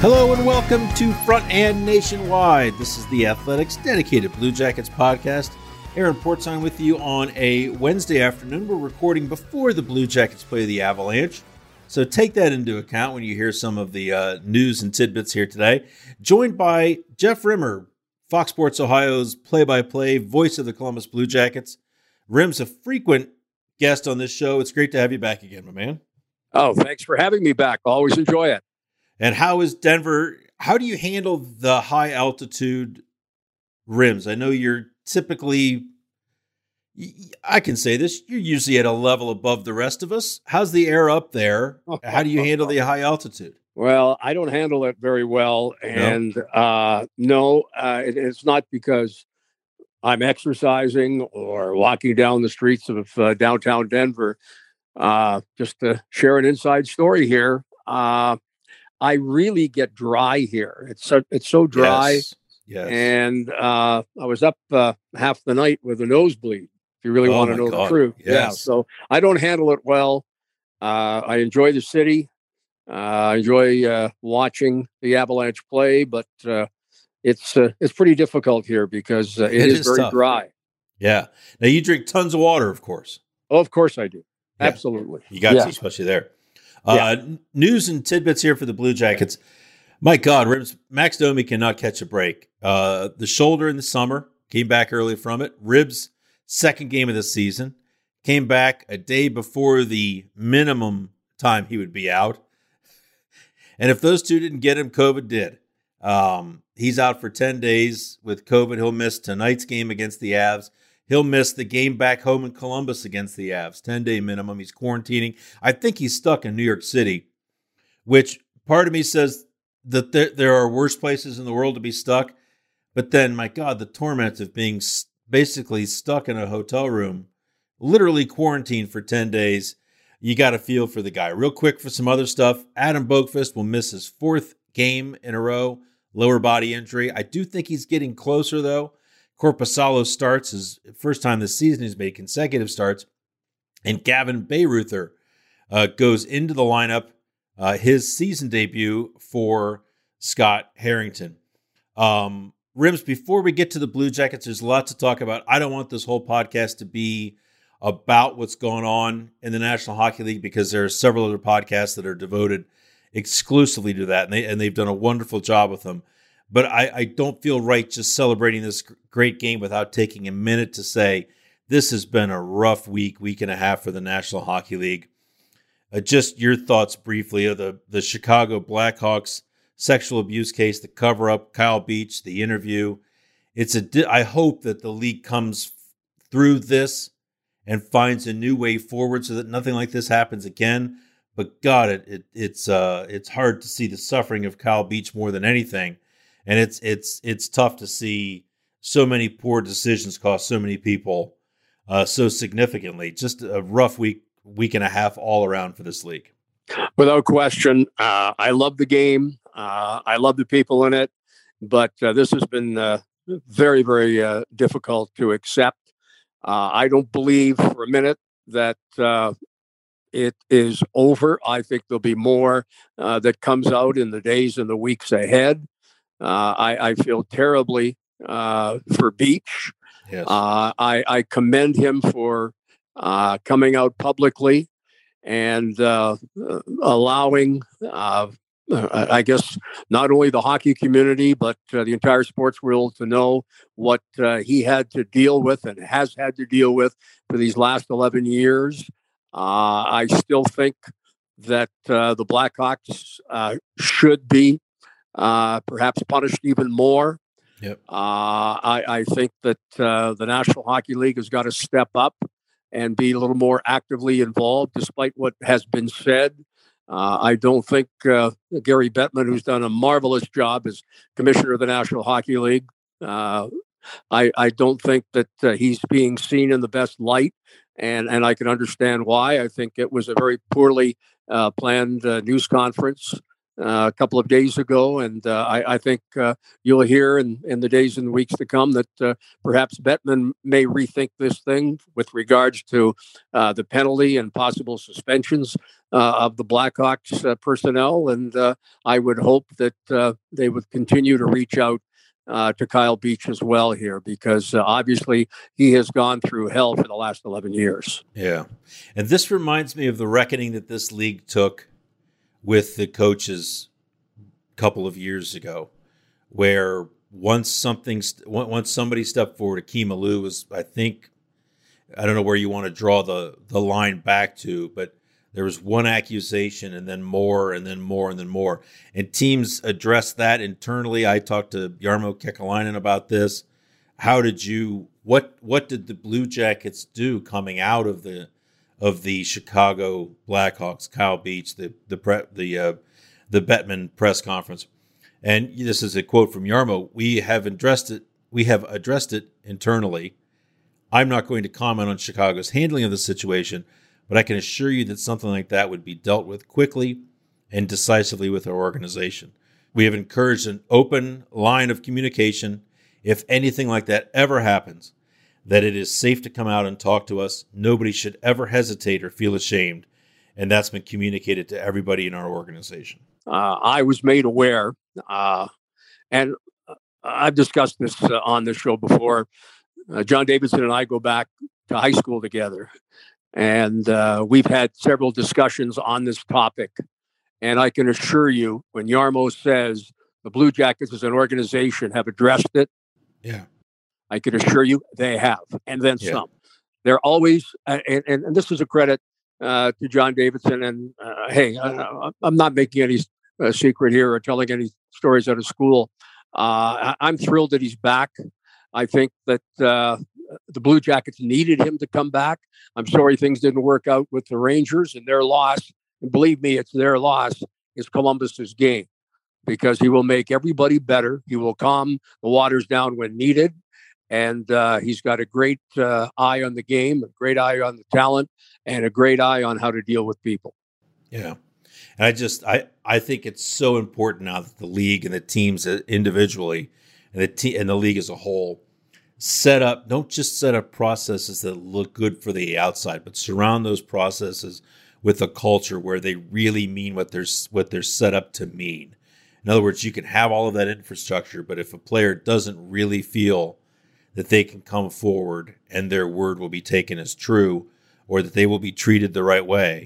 Hello and welcome to Front and Nationwide. This is the Athletics dedicated Blue Jackets podcast. Aaron Portzline with you on a Wednesday afternoon. We're recording before the Blue Jackets play the Avalanche, so take that into account when you hear some of the news and tidbits here today. Joined by Jeff Rimmer, Fox Sports Ohio's play-by-play voice of the Columbus Blue Jackets. Rim's a frequent guest on this show. It's great to have you back again, my man. Oh, thanks for having me back. Always enjoy it. And how is Denver? How do you handle the high altitude rims? I know you're typically, I can say this, you're usually at a level above the rest of us. How's the air up there? How do you handle the high altitude? Well, I don't handle it very well. And it's not because I'm exercising or walking down the streets of downtown Denver. Just to share an inside story here. I really get dry here. It's so dry. Yes. And I was up half the night with a nosebleed, if you really want to know the truth. Yes. Yeah. So I don't handle it well. I enjoy the city. I enjoy watching the Avalanche play, but it's pretty difficult here because it is very tough. dry. Yeah. Now you drink tons of water, of course. Oh, of course I do. Yeah. Absolutely. You got to, especially there. News and tidbits here for the Blue Jackets. My God, Max Domi cannot catch a break. The shoulder in the summer, came back early from it. Ribs, second game of the season, came back a day before the minimum time he would be out. And if those two didn't get him, COVID did. He's out for 10 days with COVID. He'll miss tonight's game against the Avs. He'll miss the game back home in Columbus against the Avs. 10-day minimum. He's quarantining. I think he's stuck in New York City, which part of me says that there are worse places in the world to be stuck. But then, my God, the torment of being basically stuck in a hotel room, literally quarantined for 10 days. You got to feel for the guy. Real quick for some other stuff. Adam Boqvist will miss his fourth game in a row. Lower body injury. I do think he's getting closer, though. Korpisalo starts his first time this season. He's made consecutive starts. And Gavin Bayreuther goes into the lineup, his season debut for Scott Harrington. Rims, before we get to the Blue Jackets, there's a lot to talk about. I don't want this whole podcast to be about what's going on in the National Hockey League because there are several other podcasts that are devoted exclusively to that, and they've done a wonderful job with them. But I don't feel right just celebrating this great game without taking a minute to say this has been a rough week and a half for the National Hockey League. Just your thoughts briefly of the Chicago Blackhawks sexual abuse case, the cover-up, Kyle Beach, the interview. I hope that the league comes through this and finds a new way forward so that nothing like this happens again. But God, it's hard to see the suffering of Kyle Beach more than anything. And it's tough to see so many poor decisions cost so many people so significantly. Just a rough week and a half all around for this league. Without question, I love the game. I love the people in it, but this has been very, very difficult to accept. I don't believe for a minute that it is over. I think there'll be more that comes out in the days and the weeks ahead. I feel terribly for Beach. Yes. I commend him for coming out publicly and allowing, I guess, not only the hockey community, but the entire sports world to know what he had to deal with and has had to deal with for these last 11 years. I still think that the Blackhawks should be perhaps punished even more. Yep. I think that the National Hockey League has got to step up and be a little more actively involved, despite what has been said. I don't think Gary Bettman, who's done a marvelous job as commissioner of the National Hockey League, I don't think that he's being seen in the best light, and I can understand why. I think it was a very poorly planned news conference a couple of days ago, and I think you'll hear in the days and weeks to come that perhaps Bettman may rethink this thing with regards to the penalty and possible suspensions of the Blackhawks personnel. And I would hope that they would continue to reach out to Kyle Beach as well here, because obviously he has gone through hell for the last 11 years. Yeah. And this reminds me of the reckoning that this league took with the coaches a couple of years ago, where once somebody stepped forward, Akeem Alou was, I don't know where you want to draw the line back to, but there was one accusation and then more and then more and then more. And teams addressed that internally. I talked to Jarmo Kekalainen about this. What did the Blue Jackets do coming out of the Chicago Blackhawks, Kyle Beach, the Bettman press conference? And this is a quote from Jarmo: We have addressed it internally. I'm not going to comment on Chicago's handling of the situation, but I can assure you that something like that would be dealt with quickly and decisively with our organization. We have encouraged an open line of communication. If anything like that ever happens, that it is safe to come out and talk to us. Nobody should ever hesitate or feel ashamed. And that's been communicated to everybody in our organization. I was made aware, and I've discussed this on the show before. John Davidson and I go back to high school together. And we've had several discussions on this topic. And I can assure you, when Jarmo says the Blue Jackets as an organization have addressed it, yeah, I can assure you they have, and then some. They're always, and this is a credit to John Davidson. And hey, I'm not making any secret here or telling any stories out of school. I'm thrilled that he's back. I think that the Blue Jackets needed him to come back. I'm sorry things didn't work out with the Rangers, and their loss, and believe me, it's their loss, is Columbus's game, because he will make everybody better. He will calm the waters down when needed. And he's got a great eye on the game, a great eye on the talent, and a great eye on how to deal with people. Yeah. And I think it's so important now that the league and the teams individually and the league as a whole don't just set up processes that look good for the outside, but surround those processes with a culture where they really mean what they're set up to mean. In other words, you can have all of that infrastructure, but if a player doesn't really feel that they can come forward and their word will be taken as true, or that they will be treated the right way,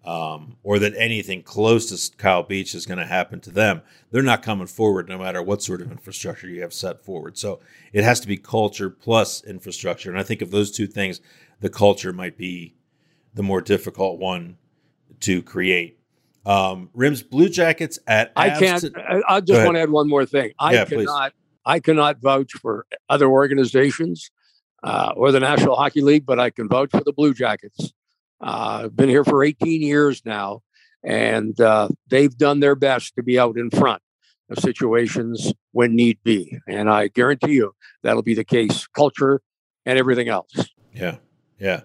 or that anything close to Kyle Beach is going to happen to them, they're not coming forward no matter what sort of infrastructure you have set forward. So it has to be culture plus infrastructure. And I think of those two things, the culture might be the more difficult one to create. Rims Blue Jackets at I just want to add one more thing. I cannot vouch for other organizations or the National Hockey League, but I can vouch for the Blue Jackets. I've been here for 18 years now, and they've done their best to be out in front of situations when need be. And I guarantee you that'll be the case, culture and everything else. Yeah, yeah.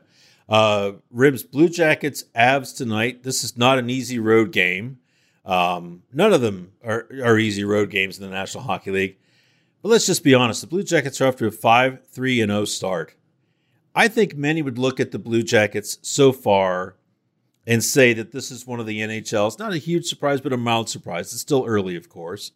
Rims Blue Jackets Avs tonight. This is not an easy road game. None of them are easy road games in the National Hockey League. But let's just be honest. The Blue Jackets are off to a 5-3-0 start. I think many would look at the Blue Jackets so far and say that this is one of the NHL's, not a huge surprise, but a mild surprise. It's still early, of course.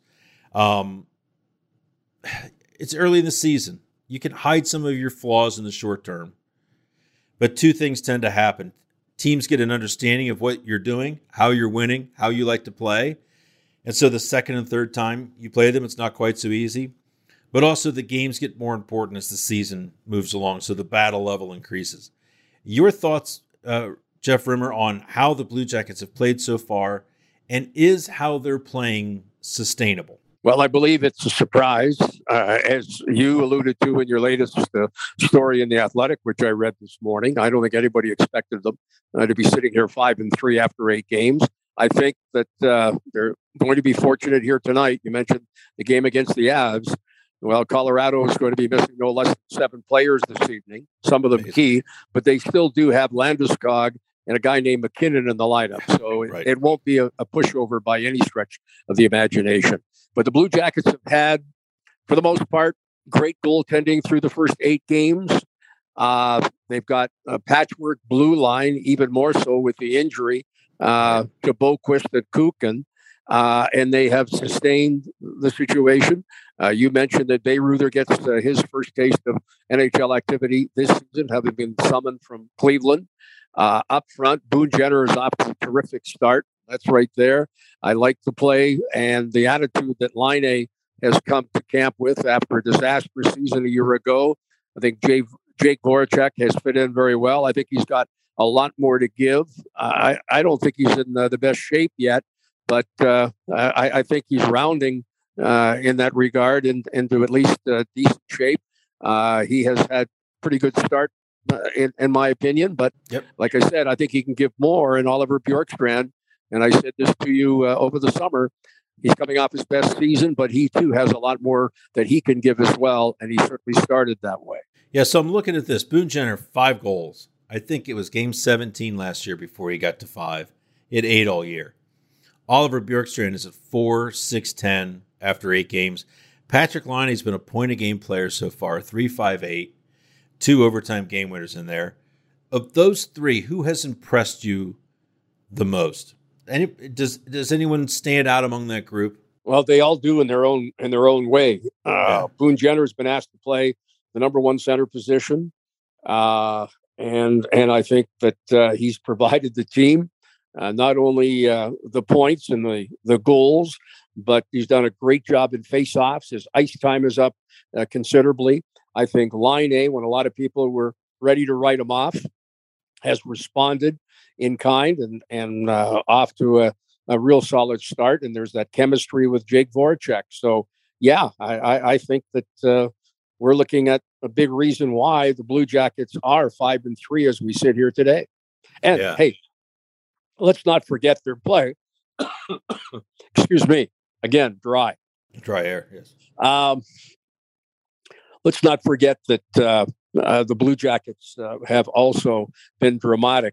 It's early in the season. You can hide some of your flaws in the short term. But two things tend to happen. Teams get an understanding of what you're doing, how you're winning, how you like to play. And so the second and third time you play them, it's not quite so easy. But also the games get more important as the season moves along, so the battle level increases. Your thoughts, Jeff Rimmer, on how the Blue Jackets have played so far, and is how they're playing sustainable? Well, I believe it's a surprise, as you alluded to in your latest story in The Athletic, which I read this morning. I don't think anybody expected them to be sitting here 5-3 after 8 games. I think that they're going to be fortunate here tonight. You mentioned the game against the Avs. Well, Colorado is going to be missing no less than 7 players this evening, some of them key, but they still do have Landeskog and a guy named McKinnon in the lineup. So Right. it won't be a pushover by any stretch of the imagination. But the Blue Jackets have had, for the most part, great goaltending through the first 8 games. They've got a patchwork blue line, even more so with the injury to Boquist and Kukin. And they have sustained the situation. You mentioned that Bayreuther gets his first taste of NHL activity this season, having been summoned from Cleveland. Up front, Boone Jenner is off to a terrific start. That's right there. I like the play and the attitude that Laine has come to camp with after a disastrous season a year ago. I think Jake Voracek has fit in very well. I think he's got a lot more to give. I don't think he's in the best shape yet, but I think he's rounding in that regard into at least decent shape. He has had pretty good start, in my opinion. But like I said, I think he can give more. And Oliver Bjorkstrand, and I said this to you over the summer, he's coming off his best season, but he too has a lot more that he can give as well. And he certainly started that way. Yeah, so I'm looking at this. Boone Jenner, 5 goals. I think it was game 17 last year before he got to 5. He had 8 all year. Oliver Bjorkstrand is at 4-6-10 after 8 games. Patrick Laine's been a point-a-game player so far, 3-5-8, 2 overtime game winners in there. Of those 3, who has impressed you the most? Does anyone stand out among that group? Well, they all do in their own way. Boone Jenner has been asked to play the number 1 center position, and I think that he's provided the team not only the points and the goals, but he's done a great job in faceoffs. His ice time is up considerably. I think Laine, when a lot of people were ready to write him off, has responded in kind and off to a real solid start. And there's that chemistry with Jake Voracek. So, yeah, I think that we're looking at a big reason why the Blue Jackets are 5-3 as we sit here today. And hey, let's not forget their play. Excuse me. Again, dry air. Yes. Let's not forget that the Blue Jackets have also been dramatic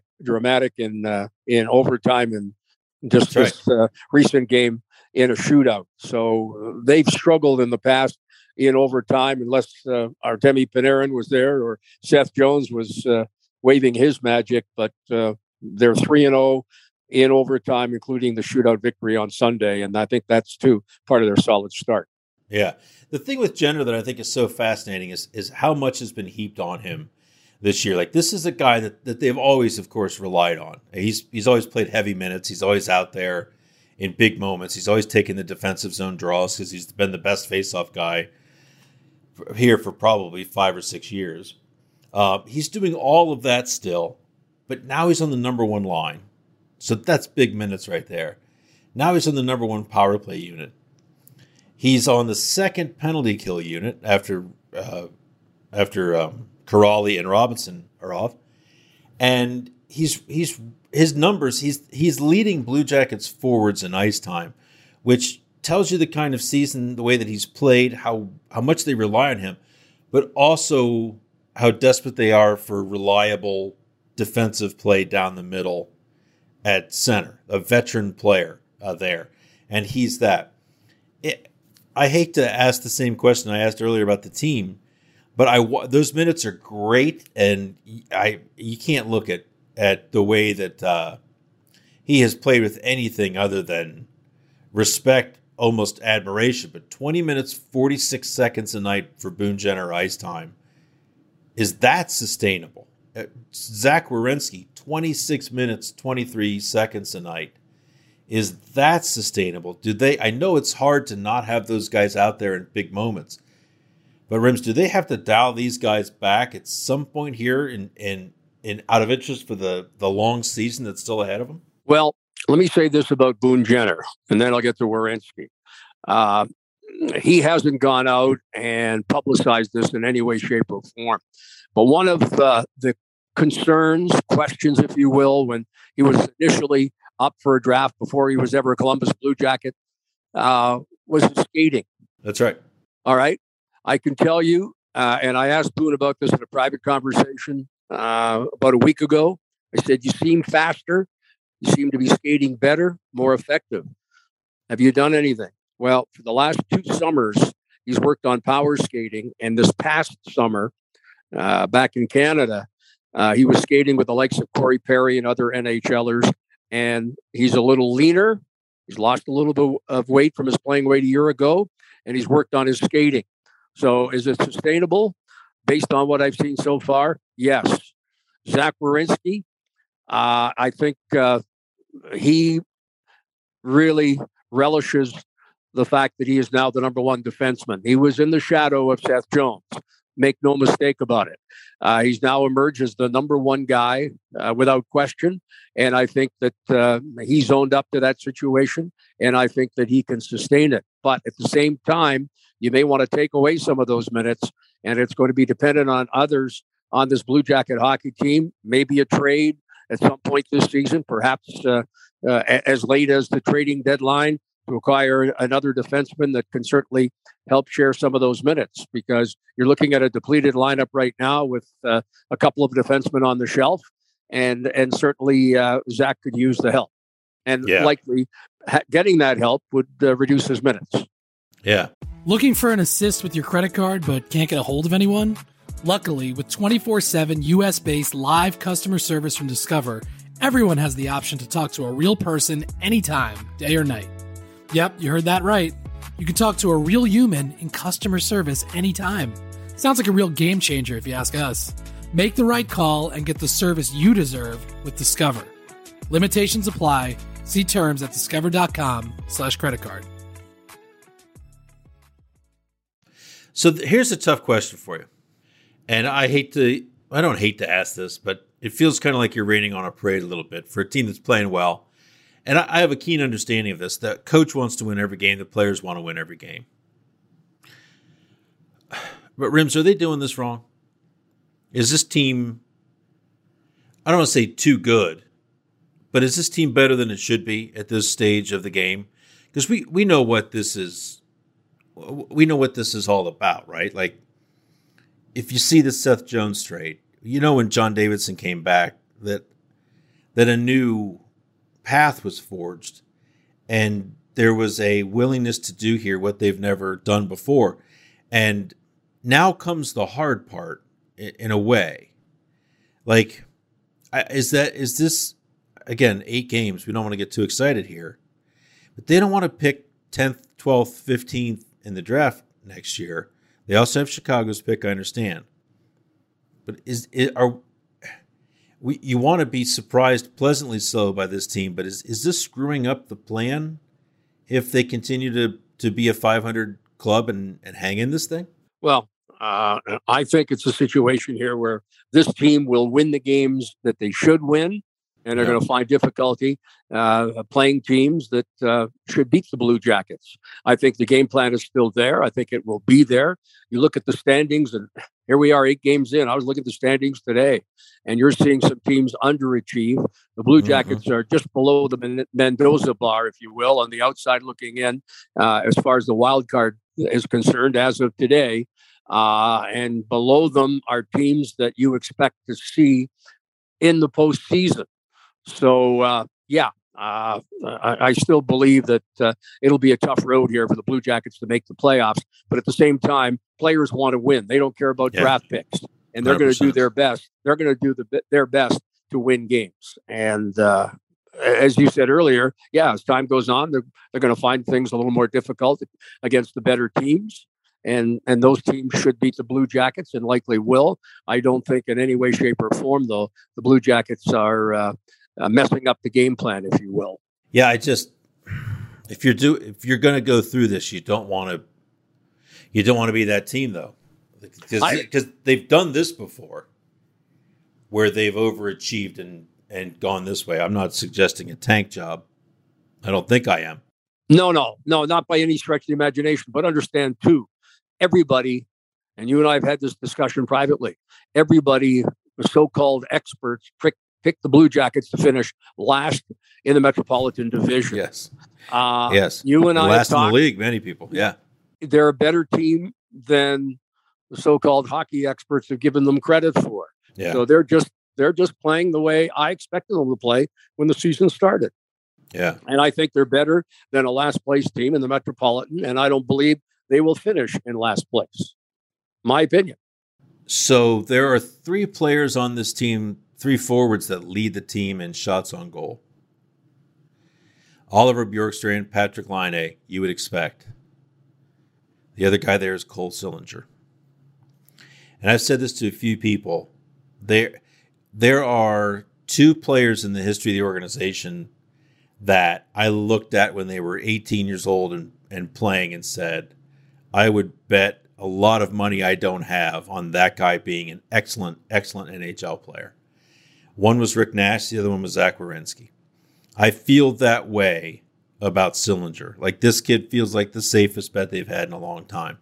in overtime and just this recent game in a shootout. So they've struggled in the past in overtime, unless Artemi Panarin was there or Seth Jones was waving his magic. But they're 3-0 in overtime, including the shootout victory on Sunday. And I think that's too part of their solid start. Yeah. The thing with Jenner that I think is so fascinating is how much has been heaped on him this year. Like, this is a guy that they've always, of course, relied on. He's always played heavy minutes. He's always out there in big moments. He's always taken the defensive zone draws because he's been the best faceoff guy here for probably 5 or 6 years. He's doing all of that still, but now he's on the number 1 line. So that's big minutes right there. Now he's on the number 1 power play unit. He's on the 2nd penalty kill unit after Kuraly and Robinson are off, and his numbers. He's leading Blue Jackets forwards in ice time, which tells you the kind of season, the way that he's played, how much they rely on him, but also how desperate they are for reliable defensive play down the middle at center, a veteran player there, and he's that. I hate to ask the same question I asked earlier about the team, but those minutes are great, and you can't look at the way that he has played with anything other than respect, almost admiration. But 20 minutes, 46 seconds a night for Boone Jenner ice time, is that sustainable? Zach Werenski, 26 minutes, 23 seconds a night. Is that sustainable? I know it's hard to not have those guys out there in big moments, but Rims, do they have to dial these guys back at some point here in out of interest for the long season that's still ahead of them? Well, let me say this about Boone Jenner, and then I'll get to Werenski. He hasn't gone out and publicized this in any way, shape, or form. But one of the concerns, questions, if you will, when he was initially up for a draft before he was ever a Columbus Blue Jacket, was his skating. That's right. All right. I can tell you, and I asked Boone about this in a private conversation about a week ago. I said, you seem faster. You seem to be skating better, more effective. Have you done anything? Well, for the last 2 summers, he's worked on power skating. And this past summer, back in Canada, he was skating with the likes of Corey Perry and other NHLers. And he's a little leaner. He's lost a little bit of weight from his playing weight a year ago, and he's worked on his skating. So is it sustainable based on what I've seen so far? Yes. Zach Werenski, I think he really relishes the fact that he is now the number one defenseman. He was in the shadow of Seth Jones. Make no mistake about it. He's now emerged as the number one guy without question. And I think that he's owned up to that situation. And I think that he can sustain it. But at the same time, you may want to take away some of those minutes. And it's going to be dependent on others on this Blue Jacket hockey team. Maybe a trade at some point this season, perhaps as late as the trading deadline, to acquire another defenseman that can certainly help share some of those minutes, because you're looking at a depleted lineup right now with a couple of defensemen on the shelf, and certainly Zach could use the help, and likely getting that help would reduce his minutes. Yeah. Looking for an assist with your credit card but can't get a hold of anyone? Luckily, with 24/7 US-based live customer service from Discover, everyone has the option to talk to a real person anytime, day or night. Yep, you heard that right. You can talk to a real human in customer service anytime. Sounds like a real game changer if you ask us. Make the right call and get the service you deserve with Discover. Limitations apply. See terms at discover.com/creditcard. So here's a tough question for you. And I don't hate to ask this, but it feels kind of like you're raining on a parade a little bit for a team that's playing well. And I have a keen understanding of this. The coach wants to win every game. The players want to win every game. But Rims, are they doing this wrong? Is this team, I don't want to say too good, but is this team better than it should be at this stage of the game? Because we know what this is. We know what this is all about, right? Like, if you see the Seth Jones trade, you know when John Davidson came back that a new path was forged, and there was a willingness to do here what they've never done before. And now comes the hard part in a way. Like, is this, again, 8 games. We don't want to get too excited here, but they don't want to pick 10th, 12th, 15th in the draft next year. They also have Chicago's pick, I understand. But you want to be surprised, pleasantly so, by this team, but is this screwing up the plan if they continue to be a 500 club and hang in this thing? Well, I think it's a situation here where this team will win the games that they should win, and they're going to find difficulty playing teams that should beat the Blue Jackets. I think the game plan is still there. I think it will be there. You look at the standings, and here we are 8 games in. I was looking at the standings today, and you're seeing some teams underachieve. The Blue Jackets are just below the Mendoza bar, if you will, on the outside looking in, as far as the wild card is concerned as of today. And below them are teams that you expect to see in the postseason. So, I still believe that it'll be a tough road here for the Blue Jackets to make the playoffs. But at the same time, players want to win. They don't care about draft picks, and they're going to do their best. They're going to do their best to win games. And as you said earlier, as time goes on, they're going to find things a little more difficult against the better teams. And those teams should beat the Blue Jackets, and likely will. I don't think in any way, shape, or form, though, the Blue Jackets are messing up the game plan, if you will. Yeah, if you're going to go through this, you don't want to be that team, though, because they've done this before, where they've overachieved and gone this way. I'm not suggesting a tank job. I don't think I am. No, not by any stretch of the imagination. But understand too, everybody, and you and I have had this discussion privately. Everybody, the so-called experts, picked the Blue Jackets to finish last in the Metropolitan Division. Yes. Yes. You and I last in the league, many people. Yeah. They're a better team than the so-called hockey experts have given them credit for. Yeah. So they're just they're just playing the way I expected them to play when the season started. Yeah. And I think they're better than a last place team in the Metropolitan. And I don't believe they will finish in last place. My opinion. So there are 3 players on this team, 3 forwards that lead the team in shots on goal. Oliver Bjorkstrand, Patrick Laine, you would expect. The other guy there is Cole Sillinger. And I've said this to a few people. There are 2 players in the history of the organization that I looked at when they were 18 years old and playing and said, I would bet a lot of money I don't have on that guy being an excellent, excellent NHL player. One was Rick Nash. The other one was Zach Werenski. I feel that way about Sillinger. Like, this kid feels like the safest bet they've had in a long time.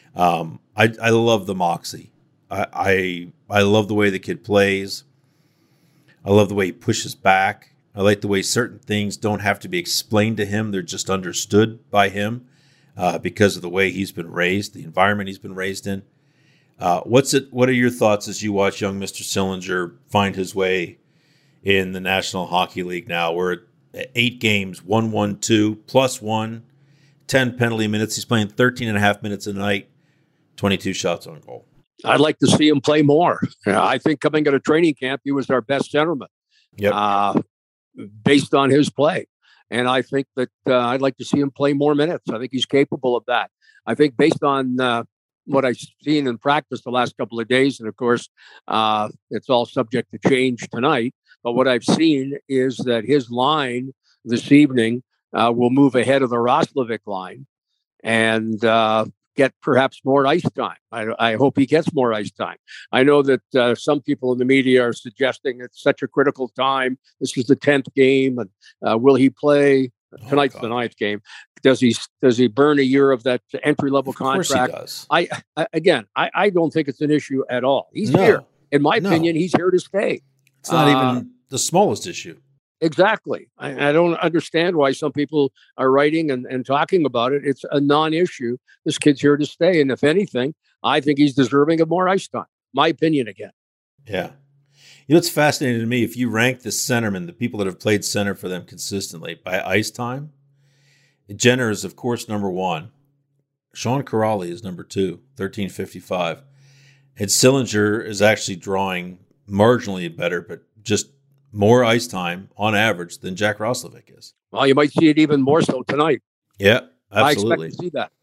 I love the moxie. I love the way the kid plays. I love the way he pushes back. I like the way certain things don't have to be explained to him. They're just understood by him because of the way he's been raised, the environment he's been raised in. What are your thoughts as you watch young Mr. Sillinger find his way in the National Hockey League now? We're at 8 games, 1-1-2, +1, 10 penalty minutes. He's playing 13 and a half minutes a night, 22 shots on goal. I'd like to see him play more. I think coming out of training camp, he was our best centerman. Yep. Based on his play. And I think that I'd like to see him play more minutes. I think he's capable of that. I think based on what I've seen in practice the last couple of days, and of course, it's all subject to change tonight, but what I've seen is that his line this evening will move ahead of the Roslovic line and get perhaps more ice time. I hope he gets more ice time. I know that some people in the media are suggesting it's such a critical time. This is the 10th game, and will he play? Tonight's the 9th game. Does he burn a year of that entry-level contract? Of course he does. I don't think it's an issue at all. He's here. In my opinion, he's here to stay. It's not even the smallest issue. Exactly. I don't understand why some people are writing and talking about it. It's a non-issue. This kid's here to stay. And if anything, I think he's deserving of more ice time. My opinion again. Yeah. You know, it's fascinating to me. If you rank the centermen, the people that have played center for them consistently by ice time, Jenner is, of course, number 1. Sean Kuraly is number 2, 1355. And Sillinger is actually drawing marginally better, but just more ice time on average than Jack Roslovic is. Well, you might see it even more so tonight. Yeah, absolutely. I expect to see that.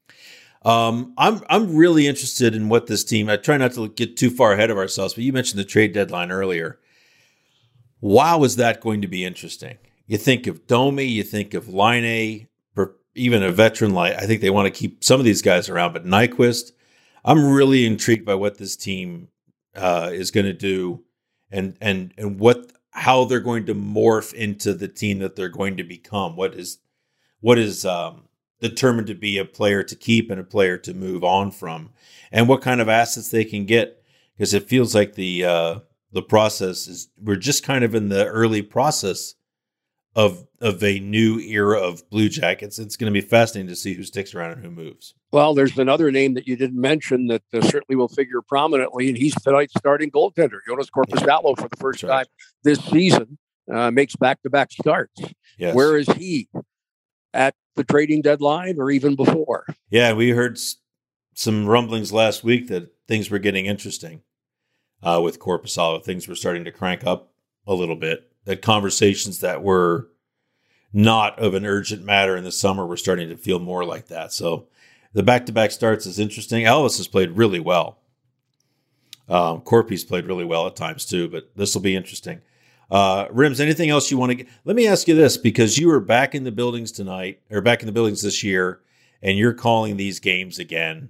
I'm really interested in what this team. I try not to get too far ahead of ourselves, but you mentioned the trade deadline earlier. Wow, is that going to be interesting? You think of Domi, you think of Laine, even a veteran like, I think they want to keep some of these guys around, but Nyquist. I'm really intrigued by what this team is going to do, and how they're going to morph into the team that they're going to become. What is determined to be a player to keep and a player to move on from, and what kind of assets they can get, because it feels like the process is, we're just kind of in the early process of a new era of Blue Jackets. It's going to be fascinating to see who sticks around and who moves. Well, there's another name that you didn't mention that certainly will figure prominently, and he's tonight's starting goaltender. Jonas Korpisalo, for the first time this season, makes back-to-back starts. Yes. Where is he? At the trading deadline or even before? Yeah, we heard some rumblings last week that things were getting interesting with Korpisalo. Things were starting to crank up a little bit. That conversations that were not of an urgent matter in the summer were starting to feel more like that. So the back-to-back starts is interesting. Elvis has played really well. Corpy's played really well at times too, but this will be interesting. Rims, anything else you want to get? Let me ask you this, because you were back in the buildings tonight, or back in the buildings this year, and you're calling these games again.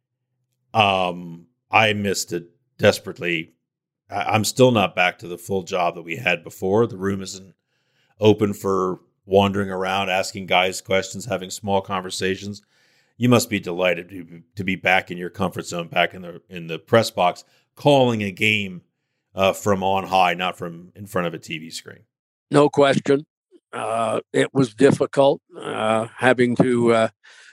I missed it desperately. I'm still not back to the full job that we had before. The room isn't open for wandering around, asking guys questions, having small conversations. You must be delighted to be back in your comfort zone, back in the press box, calling a game from on high, not from in front of a TV screen. No question. It was difficult having to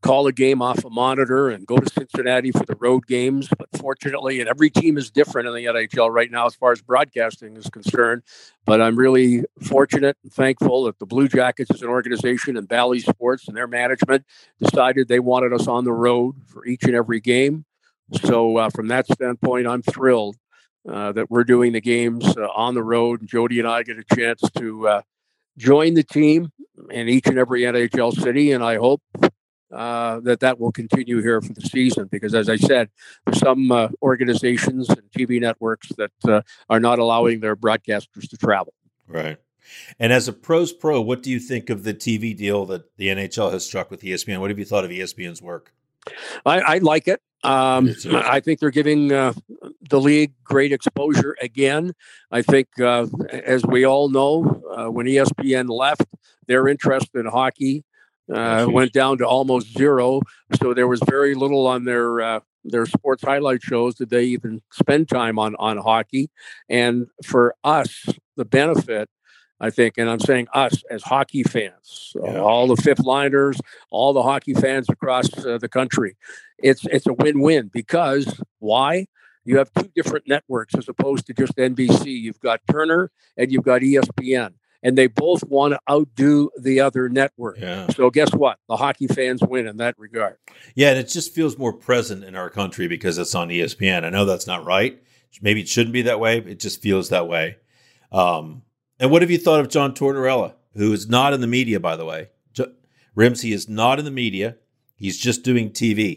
call a game off a monitor and go to Cincinnati for the road games. But fortunately, and every team is different in the NHL right now as far as broadcasting is concerned. But I'm really fortunate and thankful that the Blue Jackets as an organization and Bally Sports and their management decided they wanted us on the road for each and every game. So from that standpoint, I'm thrilled that we're doing the games on the road. And Jody and I get a chance to join the team in each and every NHL city. And I hope that will continue here for the season, because as I said, there's some organizations and TV networks that are not allowing their broadcasters to travel. Right. And as a pros pro, what do you think of the TV deal that the NHL has struck with ESPN? What have you thought of ESPN's work? I like it. I think they're giving the league great exposure again. I think, as we all know, when ESPN left, their interest in hockey went down to almost zero. So there was very little on their sports highlight shows did they even spend time on hockey. And for us, the benefit, I think, and I'm saying us as hockey fans, all the fifth liners, all the hockey fans across the country, it's a win-win, because why? You have two different networks as opposed to just NBC. You've got Turner and you've got ESPN, and they both want to outdo the other network. Yeah. So guess what? The hockey fans win in that regard. Yeah, and it just feels more present in our country because it's on ESPN. I know that's not right. Maybe it shouldn't be that way. It just feels that way. And what have you thought of John Tortorella, who is not in the media, by the way? Rims, he is not in the media. He's just doing TV.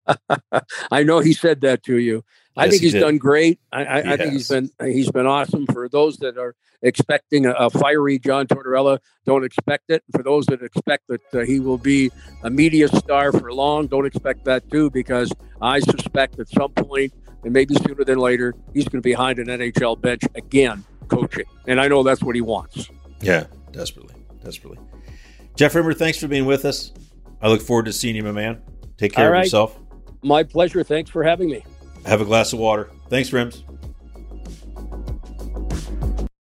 I know he said that to you. I think he's done great. I think he's been awesome. For those that are expecting a fiery John Tortorella, don't expect it. For those that expect that he will be a media star for long, don't expect that too, because I suspect at some point, and maybe sooner than later, he's going to be behind an NHL bench again, coaching. And I know that's what he wants. Yeah, desperately. Jeff Rimmer, thanks for being with us. I look forward to seeing you, my man. Take care of yourself. My pleasure. Thanks for having me. Have a glass of water. Thanks, Rims.